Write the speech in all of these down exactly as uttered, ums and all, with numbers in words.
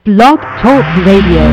Blog Talk Radio.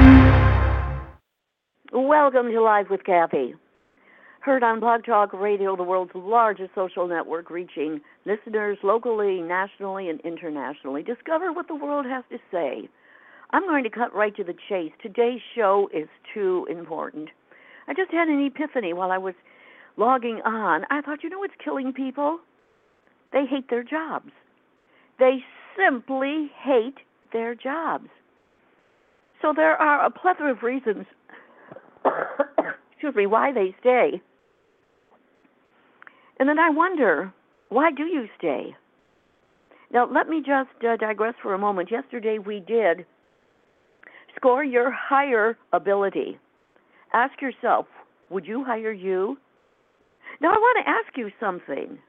Welcome to Live with Kathy. Heard on Blog Talk Radio, the world's largest social network, reaching listeners locally, nationally, and internationally. Discover what the world has to say. I'm going to cut right to the chase. Today's show is too important. I just had an epiphany while I was logging on. I thought, you know what's killing people? They hate their jobs. They simply hate their jobs. So there are a plethora of reasons, excuse me, why they stay. And then I wonder, why do you stay? Now, let me just uh, digress for a moment. Yesterday we did score your hire ability. Ask yourself, would you hire you? Now, I want to ask you something.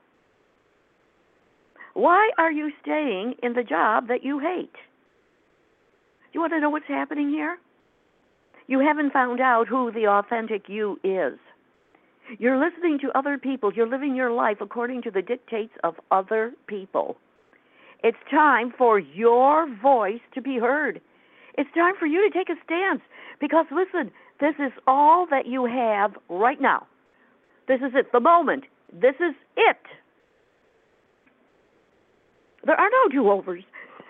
Why are you staying in the job that you hate? You want to know what's happening here? You haven't found out who the authentic you is. You're listening to other people. You're living your life according to the dictates of other people. It's time for your voice to be heard. It's time for you to take a stance. Because, listen, this is all that you have right now. This is it, the moment. This is it. There are no do-overs.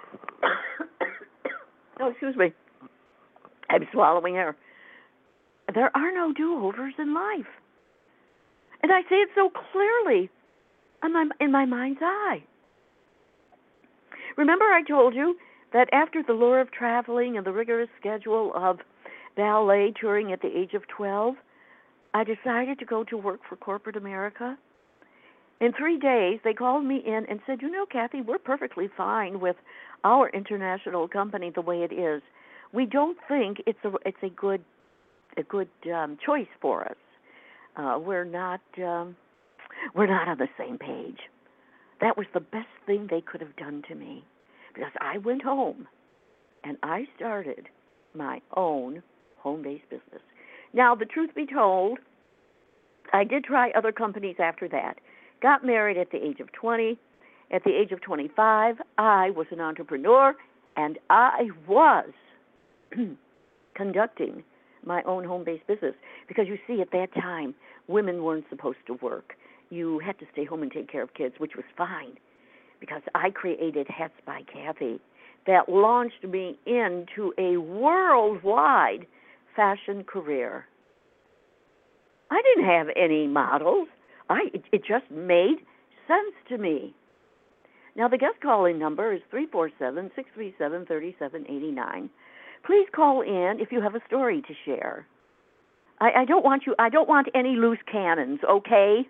Oh, excuse me. I'm swallowing air. There are no do-overs in life. And I say it so clearly in my, in my mind's eye. Remember I told you that after the lure of traveling and the rigorous schedule of ballet touring at the age of twelve, I decided to go to work for corporate America. In three days, they called me in and said, you know, Kathy, we're perfectly fine with our international company the way it is. We don't think it's a it's a good a good um, choice for us. Uh, we're not um, we're not on the same page. That was the best thing they could have done to me, because I went home and I started my own home-based business. Now, the truth be told, I did try other companies after that. Got married at the age of twenty. At the age of twenty-five, I was an entrepreneur, and I was conducting my own home-based business. Because, you see, at that time, women weren't supposed to work. You had to stay home and take care of kids, which was fine, because I created Hats by Kathy that launched me into a worldwide fashion career. I didn't have any models. I, it, it just made sense to me. Now, the guest call-in number is three four seven, six three seven, three seven eight nine. Please call in if you have a story to share. I, I don't want you. I don't want any loose cannons, okay?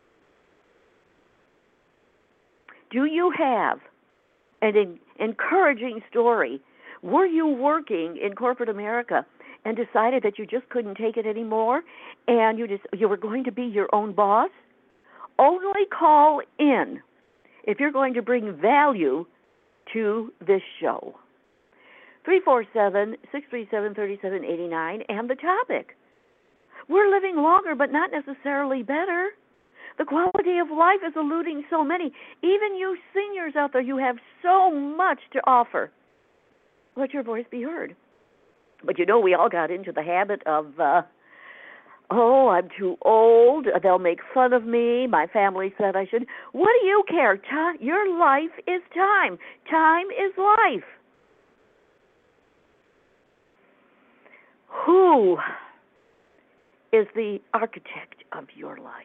Do you have an en- encouraging story? Were you working in corporate America and decided that you just couldn't take it anymore, and you just you were going to be your own boss? Only call in if you're going to bring value to this show. three four seven, six three seven, three seven eight nine, and the topic. We're living longer, but not necessarily better. The quality of life is eluding so many. Even you seniors out there, you have so much to offer. Let your voice be heard. But you know, we all got into the habit of, uh, oh, I'm too old. They'll make fun of me. My family said I should. What do you care? Time, your life is time. Time is life. Who is the architect of your life?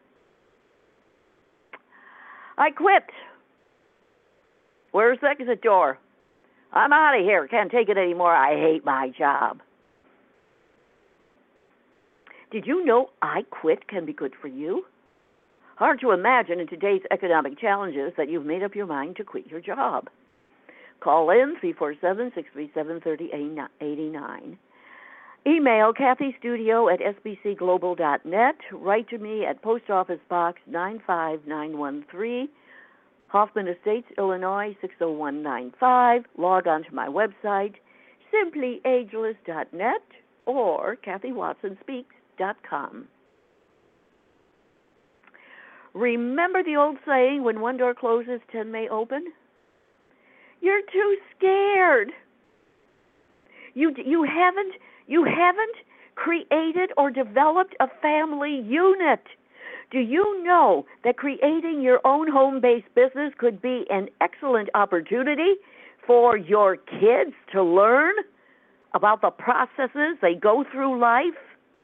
I quit. Where's the exit door? I'm out of here. Can't take it anymore. I hate my job. Did you know I quit can be good for you? Hard to imagine in today's economic challenges that you've made up your mind to quit your job. Call in three four seven, six three seven, three eight nine. Email kathystudio at s b c global dot net. Write to me at Post Office Box nine five nine one three, Hoffman Estates, Illinois six oh one nine five. Log on to my website, simply ageless dot net or kathy watson speaks dot com. Remember the old saying, when one door closes, ten may open? You're too scared. You you haven't you haven't created or developed a family unit. Do you know that creating your own home-based business could be an excellent opportunity for your kids to learn about the processes they go through life?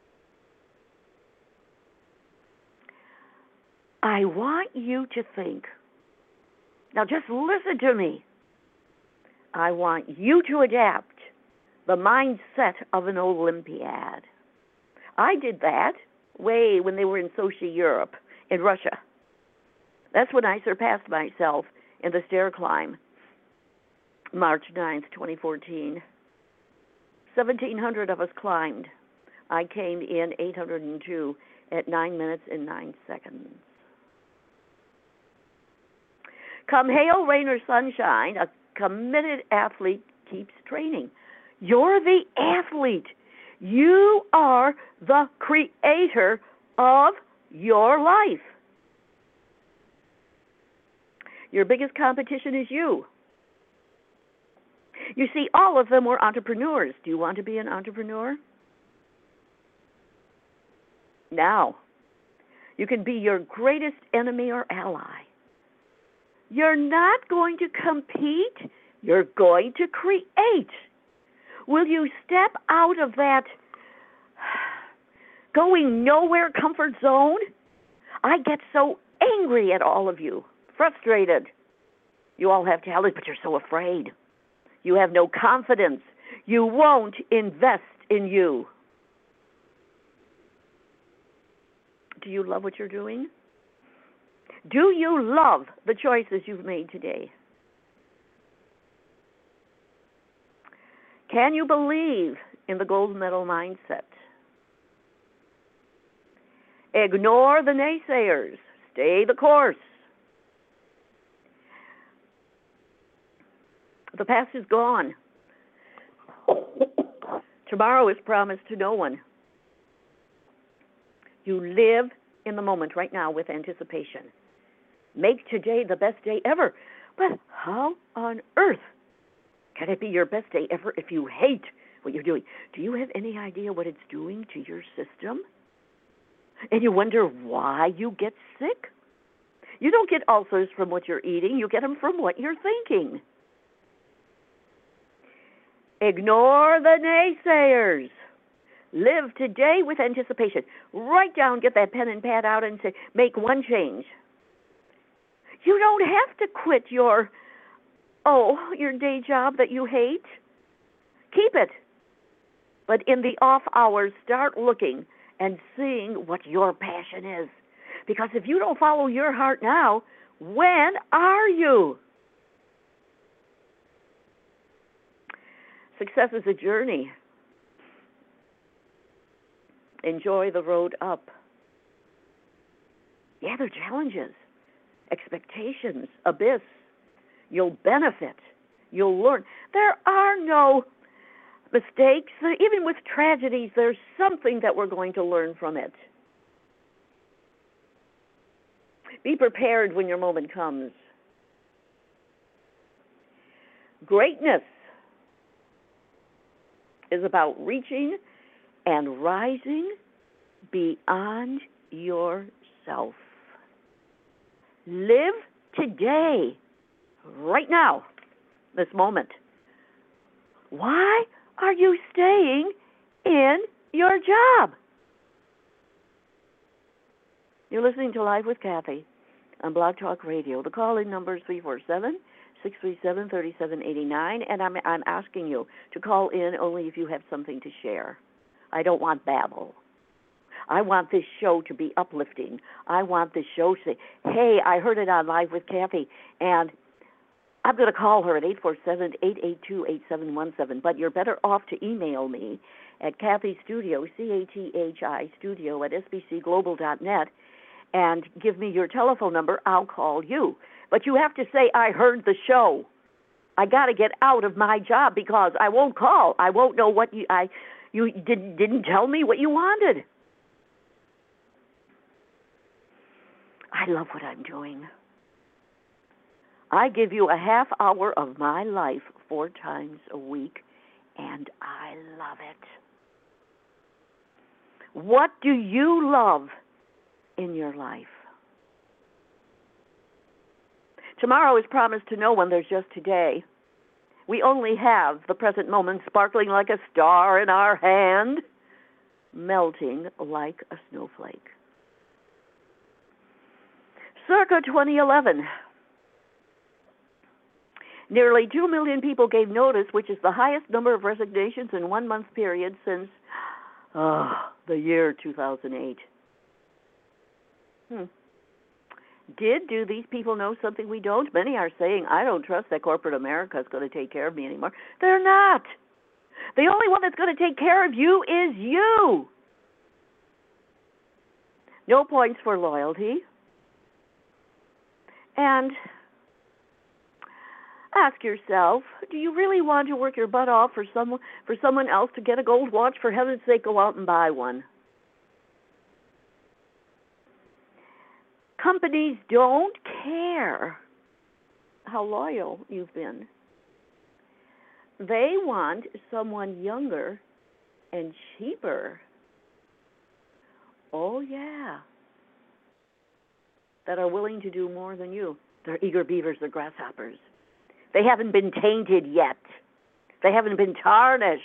I want you to think. Now just listen to me. I want you to adapt the mindset of an Olympiad. I did that way when they were in Sochi, Europe, in Russia. That's when I surpassed myself in the stair climb, March ninth, twenty fourteen. seventeen hundred of us climbed. I came in eight hundred two at nine minutes and nine seconds. Come hail, rain, or sunshine, a committed athlete keeps training. You're the athlete. You are the creator of your life. Your biggest competition is you. You see, all of them were entrepreneurs. Do you want to be an entrepreneur? Now, you can be your greatest enemy or ally. You're not going to compete. You're going to create. Will you step out of that going nowhere comfort zone? I get so angry at all of you, frustrated. You all have talent, but you're so afraid. You have no confidence. You won't invest in you. Do you love what you're doing? Do you love the choices you've made today? Can you believe in the gold medal mindset? Ignore the naysayers. Stay the course. The past is gone. Tomorrow is promised to no one. You live in the moment right now with anticipation. Make today the best day ever. But how on earth can it be your best day ever if you hate what you're doing? Do you have any idea what it's doing to your system? And you wonder why you get sick? You don't get ulcers from what you're eating. You get them from what you're thinking. Ignore the naysayers. Live today with anticipation. Write down, get that pen and pad out and say, make one change. You don't have to quit your, oh, your day job that you hate. Keep it. But in the off hours, start looking and seeing what your passion is. Because if you don't follow your heart now, when are you? Success is a journey. Enjoy the road up. Yeah, there are challenges, expectations, abyss. You'll benefit. You'll learn. There are no mistakes. Even with tragedies, there's something that we're going to learn from it. Be prepared when your moment comes. Greatness is about reaching and rising beyond yourself. Live today, right now, this moment. Why are you staying in your job? You're listening to Live with Kathy on Blog Talk Radio. The call-in number is three four seven, six three seven, three seven eight nine, and I'm, I'm asking you to call in only if you have something to share. I don't want babble. I want this show to be uplifting. I want this show to say, hey, I heard it on Live with Kathy, and I'm going to call her at eight four seven, eight eight two, eight seven one seven, but you're better off to email me at Kathy Studio, C A T H I Studio, at S B C global dot net, and give me your telephone number. I'll call you. But you have to say, I heard the show. I got to get out of my job because I won't call. I won't know what you, I, you didn't, didn't tell me what you wanted. I love what I'm doing. I give you a half hour of my life four times a week, and I love it. What do you love in your life? Tomorrow is promised to no one. There's just today. We only have the present moment sparkling like a star in our hand, melting like a snowflake. Circa twenty eleven, nearly two million people gave notice, which is the highest number of resignations in one month period since oh, the year two thousand eight. Hmm. Did do these people know something we don't? Many are saying, I don't trust that corporate America is going to take care of me anymore. They're not. The only one that's going to take care of you is you. No points for loyalty. And ask yourself, do you really want to work your butt off for someone, for someone else to get a gold watch? For heaven's sake, go out and buy one. Companies don't care how loyal you've been. They want someone younger and cheaper. Oh, yeah. That are willing to do more than you. They're eager beavers, they're grasshoppers. They haven't been tainted yet. They haven't been tarnished.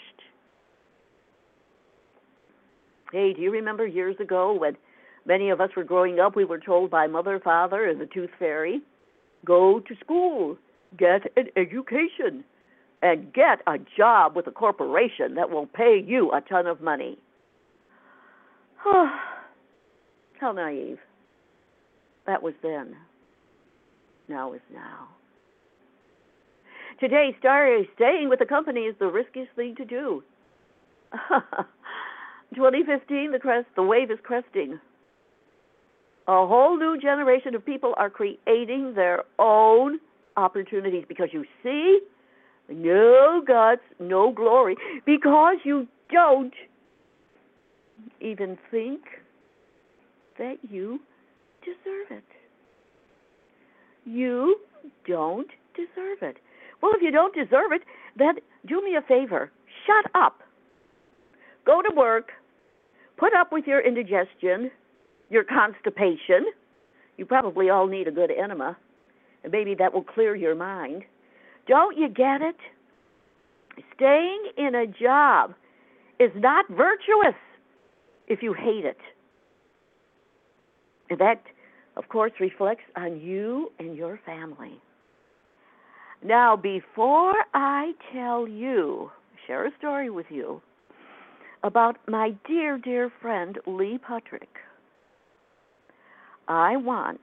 Hey, do you remember years ago when many of us were growing up, we were told by mother, father, and the tooth fairy, go to school, get an education, and get a job with a corporation that will pay you a ton of money. How naive. That was then. Now is now. Today, staying with the company is the riskiest thing to do. twenty fifteen, the crest, the wave is cresting. A whole new generation of people are creating their own opportunities because you see, no guts, no glory, because you don't even think that you deserve it. You don't deserve it. Well, if you don't deserve it, then do me a favor. Shut up. Go to work. Put up with your indigestion, your constipation. You probably all need a good enema, and maybe that will clear your mind. Don't you get it? Staying in a job is not virtuous if you hate it. And that, of course, reflects on you and your family. Now, before I tell you, share a story with you about my dear, dear friend, Lee Puttrick, I want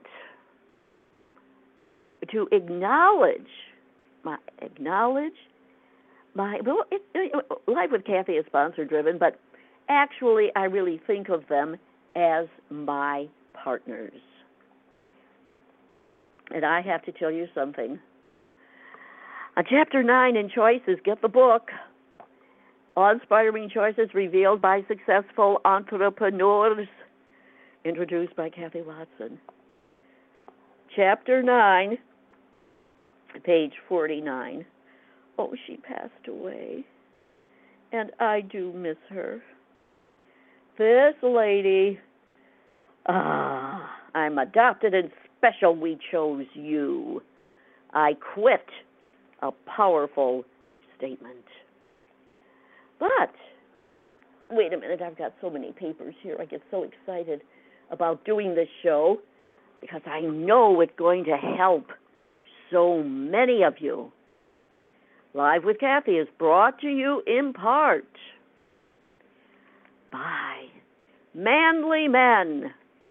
to acknowledge my acknowledge my well. It, it, Live with Kathy is sponsor driven, but actually, I really think of them as my partners. And I have to tell you something. On Chapter nine in Choices, get the book. Awe-inspiring choices revealed by successful entrepreneurs, introduced by Kathy Watson. Chapter nine, page forty-nine. Oh, she passed away, and I do miss her. This lady, ah, I'm adopted and special. We chose you. I quit. A powerful statement. But, wait a minute, I've got so many papers here. I get so excited about doing this show because I know it's going to help so many of you. Live with Kathy is brought to you in part by Manly Men,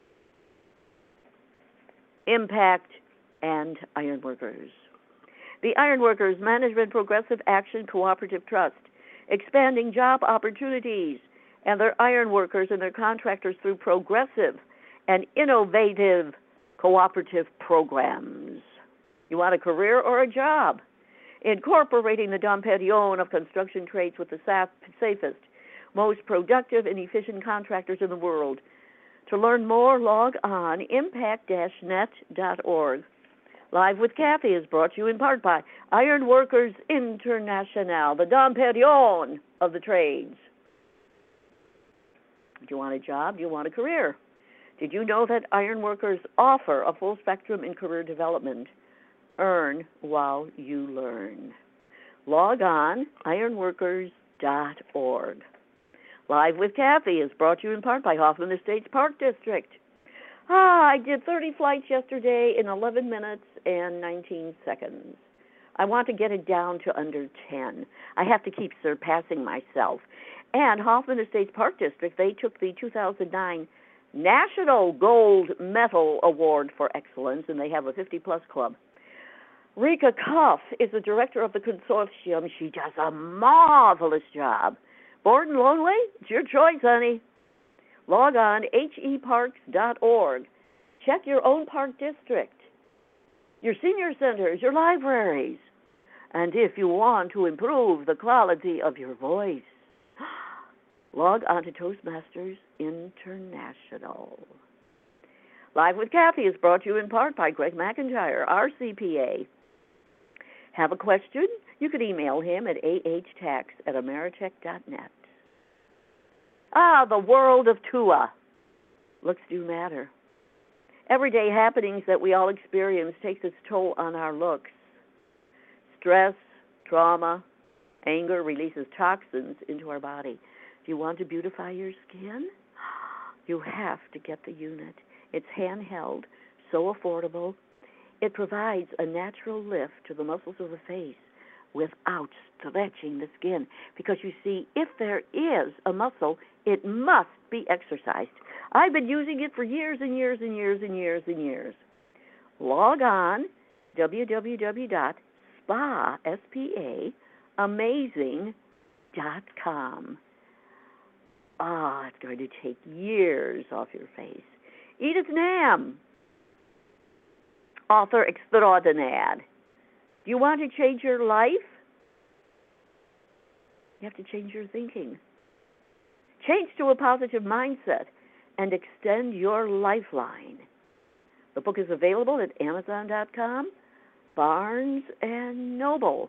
Impact, and Ironworkers. The Ironworkers Management Progressive Action Cooperative Trust, expanding job opportunities and their ironworkers and their contractors through progressive and innovative cooperative programs. You want a career or a job? Incorporating the Dom Perignon of construction trades with the safest, most productive and efficient contractors in the world. To learn more, log on impact dash net dot org. Live with Kathy is brought to you in part by Iron Workers International, the Dom Perignon of the trades. Do you want a job? Do you want a career? Did you know that Iron Workers offer a full spectrum in career development? Earn while you learn. Log on, ironworkers dot org. Live with Kathy is brought to you in part by Hoffman Estates Park District. Ah, I did thirty flights yesterday in eleven minutes and nineteen seconds. I want to get it down to under ten. I have to keep surpassing myself. And Hoffman Estates Park District, they took the two thousand nine National Gold Medal Award for Excellence, and they have a fifty plus club. Rika Cuff is the director of the consortium. She does a marvelous job. Bored and lonely? It's your choice, honey. Log on, H E parks dot org. Check your own park district, your senior centers, your libraries. And if you want to improve the quality of your voice, log on to Toastmasters International. Live with Kathy is brought to you in part by Greg McIntyre, R C P A. Have a question? You can email him at a h tax at ameritech dot net. Ah, the world of T U A. Looks do matter. Everyday happenings that we all experience takes its toll on our looks. Stress, trauma, anger releases toxins into our body. Do you want to beautify your skin? You have to get the unit. It's handheld, so affordable. It provides a natural lift to the muscles of the face without stretching the skin. Because you see, if there is a muscle, it must be exercised. I've been using it for years and years and years and years and years. Log on, w w w dot spa, S P A, amazing dot com. Ah, it's going to take years off your face. Edith Nam, author extraordinaire. Do you want to change your life? You have to change your thinking. Change to a positive mindset and extend your lifeline. The book is available at amazon dot com, Barnes and Noble.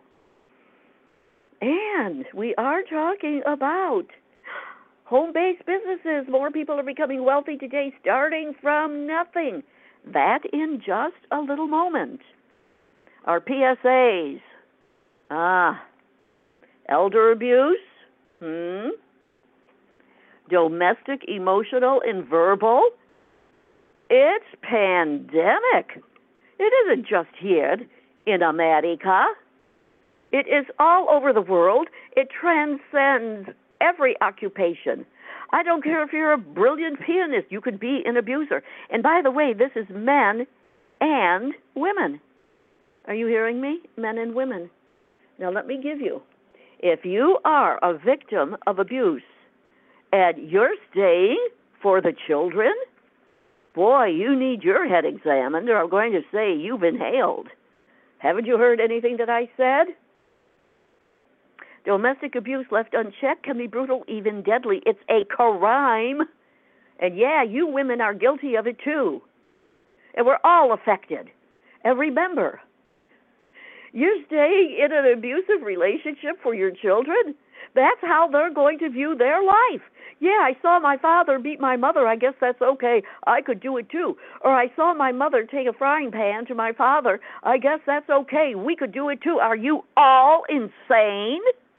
And we are talking about home-based businesses. More people are becoming wealthy today, starting from nothing. That in just a little moment. Our P S As. Ah. Elder abuse. Hmm. Domestic, emotional, and verbal. It's pandemic. It isn't just here in America. It is all over the world. It transcends every occupation. I don't care if you're a brilliant pianist, you could be an abuser. And by the way, this is men and women. Are you hearing me? Men and women. Now let me give you, if you are a victim of abuse and you're staying for the children, boy, you need your head examined, or I'm going to say you've inhaled. Haven't you heard anything that I said? Domestic abuse left unchecked can be brutal, even deadly. It's a crime. And yeah, you women are guilty of it too. And we're all affected. And remember, you're staying in an abusive relationship for your children. That's how they're going to view their life. Yeah, I saw my father beat my mother. I guess that's okay. I could do it too. Or I saw my mother take a frying pan to my father. I guess that's okay. We could do it too. Are you all insane?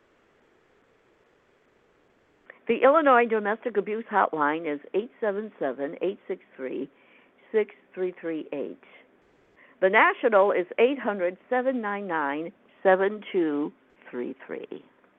The Illinois Domestic Abuse Hotline is eight seven seven, eight six three, six three three eight. The national is eight hundred, seven nine nine, seven two three three.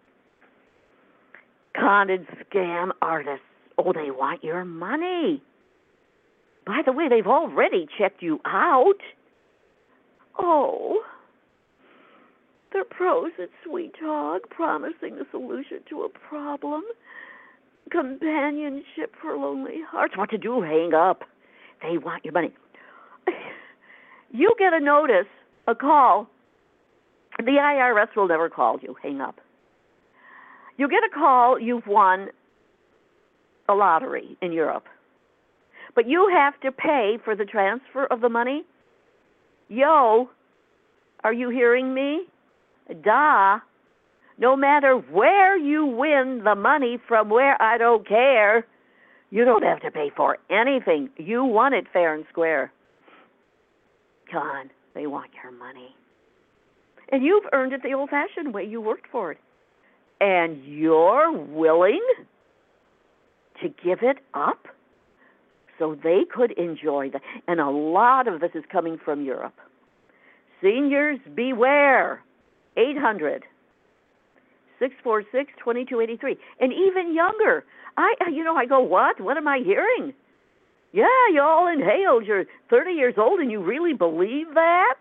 Con and scam artists. Oh, they want your money. By the way, they've already checked you out. Oh, they're pros at sweet talk, promising the solution to a problem. Companionship for lonely hearts. What to do? Hang up. They want your money. You get a notice, a call. The I R S will never call you. Hang up. You get a call, you've won a lottery in Europe. But you have to pay for the transfer of the money. Yo, Are you hearing me? Duh. No matter where you win the money from, where I don't care, you don't have to pay for anything. You won it fair and square. Come on, they want your money. And you've earned it the old-fashioned way. You worked for it. And you're willing to give it up so they could enjoy that. And a lot of this is coming from Europe. Seniors, beware. eight hundred, six four six, two two eight three. And even younger. I, you know, I go, what? What am I hearing? Yeah, you all inhaled. You're thirty years old and you really believe that?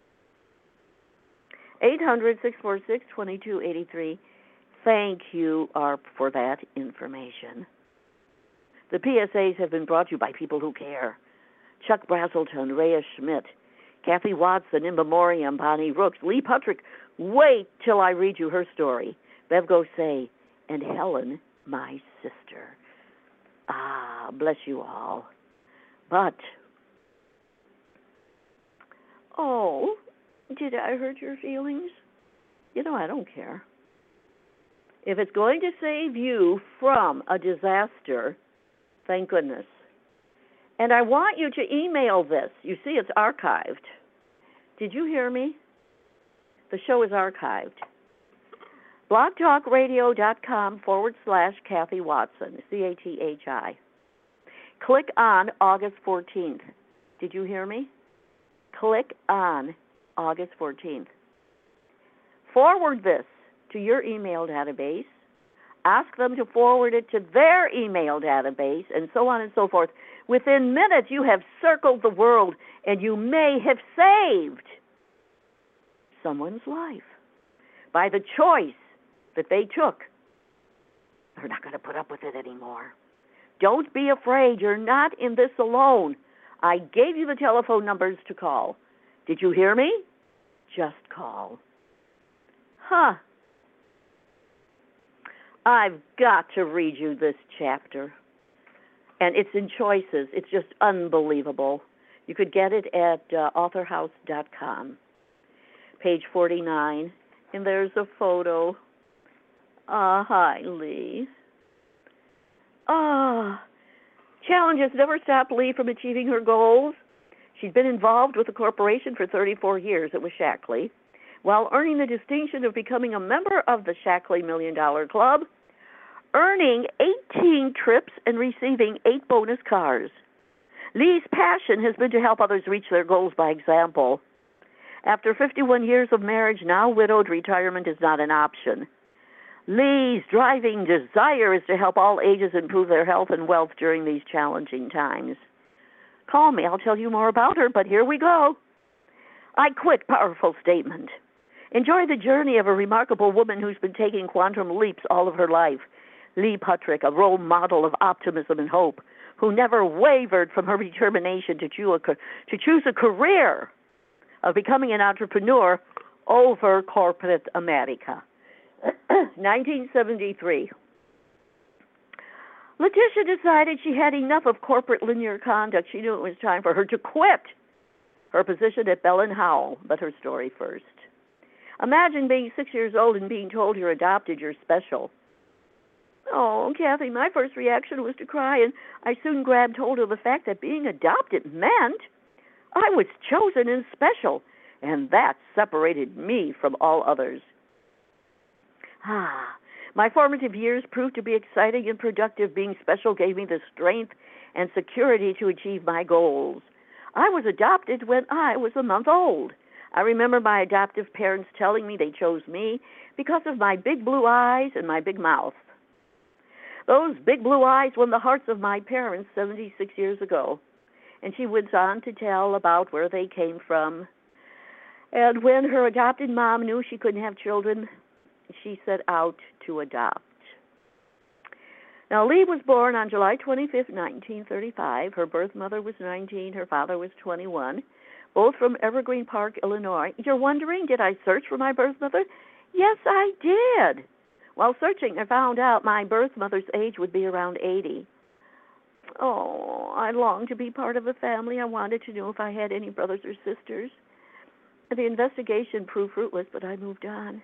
eight hundred, six four six, two two eight three. Thank you, A A R P, for that information. The P S As have been brought to you by people who care. Chuck Brazelton, Rhea Schmidt, Kathy Watson, In Memoriam, Bonnie Rooks, Lee Putrick. Wait till I read you her story. Bev Gosay, and Helen, my sister. Ah, bless you all. But, oh, did I hurt your feelings? You know, I don't care. If it's going to save you from a disaster, thank goodness. And I want you to email this. You see, it's archived. Did you hear me? The show is archived. blogtalkradio.com forward slash Kathy Watson, C A T H I. Click on August fourteenth. Did you hear me? Click on August fourteenth. Forward this to your email database. Ask them to forward it to their email database, and so on and so forth. Within minutes, you have circled the world, and you may have saved someone's life by the choice that they took. They're not going to put up with it anymore. Don't be afraid. You're not in this alone. I gave you the telephone numbers to call. Did you hear me? Just call. Huh. I've got to read you this chapter. And it's in Choices. It's just unbelievable. You could get it at uh, author house dot com. Page forty-nine. And there's a photo. Ah, uh, hi, Lee. Ah. Challenges never stopped Lee from achieving her goals. She's been involved with the corporation for thirty-four years. It was Shaklee. While earning the distinction of becoming a member of the Shaklee Million Dollar Club, earning eighteen trips and receiving eight bonus cars. Lee's passion has been to help others reach their goals by example. After fifty-one years of marriage, now widowed, retirement is not an option. Lee's driving desire is to help all ages improve their health and wealth during these challenging times. Call me. I'll tell you more about her, but here we go. I quit. Powerful statement. Enjoy the journey of a remarkable woman who's been taking quantum leaps all of her life. Lee Putrick, a role model of optimism and hope, who never wavered from her determination to choose a, to choose a career of becoming an entrepreneur over corporate America. nineteen seventy-three. Letitia decided she had enough of corporate linear conduct. She knew it was time for her to quit her position at Bell and Howell, but her story first. Imagine being six years old and being told you're adopted, you're special. Oh, Kathy, my first reaction was to cry, and I soon grabbed hold of the fact that being adopted meant I was chosen and special, and that separated me from all others. Ah, my formative years proved to be exciting and productive. Being special gave me the strength and security to achieve my goals. I was adopted when I was a month old. I remember my adoptive parents telling me they chose me because of my big blue eyes and my big mouth. Those big blue eyes won the hearts of my parents seventy-six years ago. And she went on to tell about where they came from. And when her adopted mom knew she couldn't have children, she set out to adopt. Now, Lee was born on July twenty-fifth, nineteen thirty-five. Her birth mother was nineteen. Her father was twenty-one, both from Evergreen Park, Illinois. You're wondering, did I search for my birth mother? Yes, I did. While searching, I found out my birth mother's age would be around eighty. Oh, I longed to be part of a family. I wanted to know if I had any brothers or sisters. The investigation proved fruitless, but I moved on.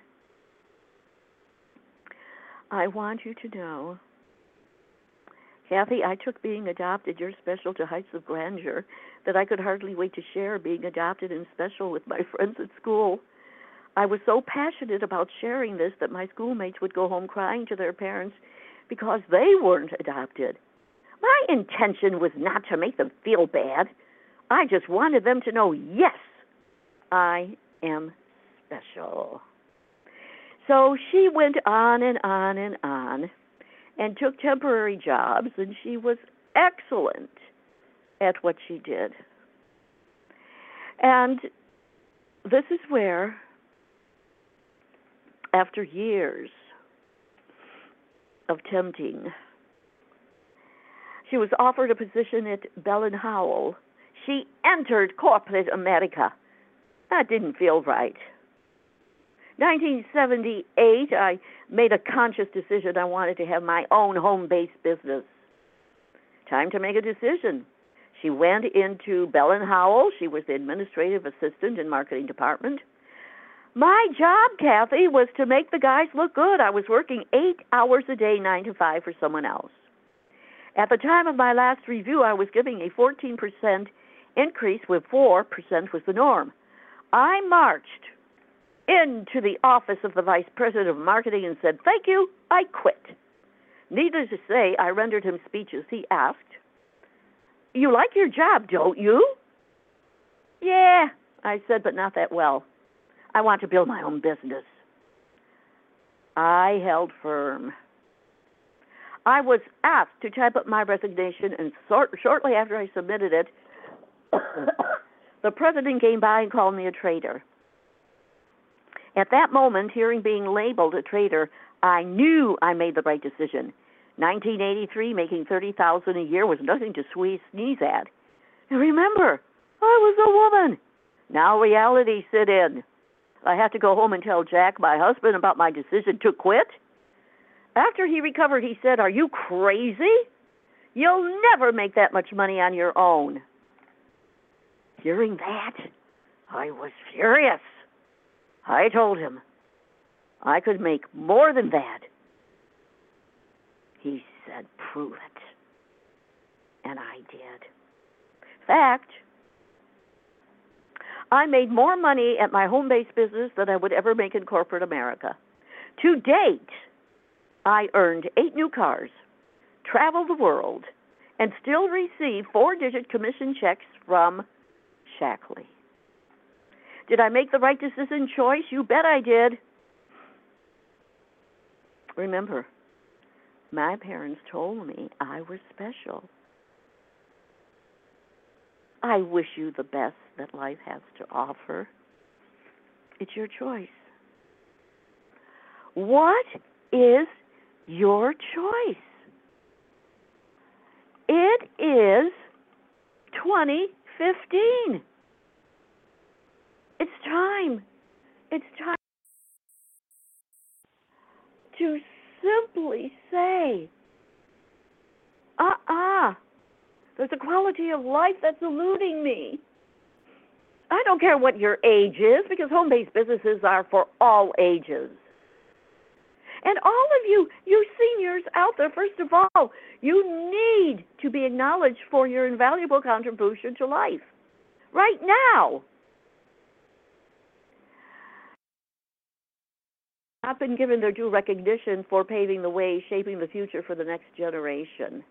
I want you to know, Kathy, I took being adopted, you're special, to heights of grandeur that I could hardly wait to share being adopted and special with my friends at school. I was so passionate about sharing this that my schoolmates would go home crying to their parents because they weren't adopted. My intention was not to make them feel bad. I just wanted them to know, yes, I am special. So she went on and on and on and took temporary jobs, and she was excellent at what she did. And this is where, after years of tempting, she was offered a position at Bell and Howell. She entered corporate America. That didn't feel right. nineteen seventy-eight, I made a conscious decision I wanted to have my own home-based business. Time to make a decision. She went into Bell and Howell. She was the administrative assistant in marketing department. My job, Kathy, was to make the guys look good. I was working eight hours a day, nine to five, for someone else. At the time of my last review, I was giving a fourteen percent increase, where four percent was the norm. I marched into the office of the vice president of marketing and said, "Thank you, I quit." Needless to say, I rendered him speeches. He asked, "You like your job, don't you?" "Yeah," I said, "but not that well. I want to build my own business." I held firm. I was asked to type up my resignation, and sort, shortly after I submitted it, the president came by and called me a traitor. At that moment, hearing being labeled a traitor, I knew I made the right decision. nineteen eighty-three, making thirty thousand dollars a year was nothing to sneeze at. And remember, I was a woman. Now reality set in. I had to go home and tell Jack, my husband, about my decision to quit. After he recovered, he said, "Are you crazy? You'll never make that much money on your own." Hearing that, I was furious. I told him I could make more than that. He said, "Prove it." And I did. Fact, I made more money at my home-based business than I would ever make in corporate America. To date, I earned eight new cars, traveled the world, and still receive four-digit commission checks from Shackley. Did I make the right decision choice? You bet I did. Remember, my parents told me I was special. I wish you the best that life has to offer. It's your choice. What is your choice? It is twenty fifteen. It's time. It's time to simply say, uh-uh, there's a quality of life that's eluding me. I don't care what your age is, because home-based businesses are for all ages. And all of you, you seniors out there, first of all, you need to be acknowledged for your invaluable contribution to life right now. Not been given their due recognition for paving the way, shaping the future for the next generation.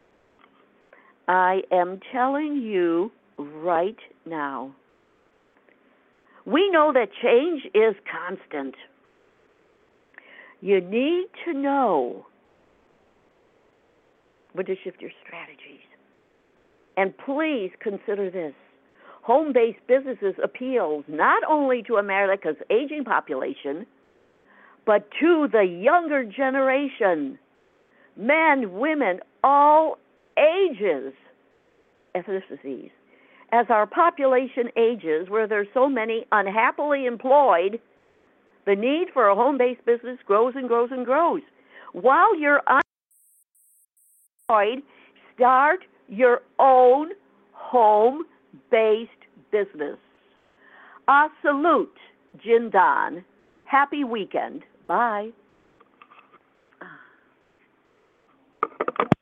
I am telling you right now, we know that change is constant. You need to know when to shift your strategies. And please consider this. Home-based businesses appeals not only to America's aging population, but to the younger generation, men, women, all ages, ethnicities. As our population ages, where there's so many unhappily employed, the need for a home-based business grows and grows and grows. While you're unemployed, start your own home-based business. A salute, Jindan. Happy weekend. Bye.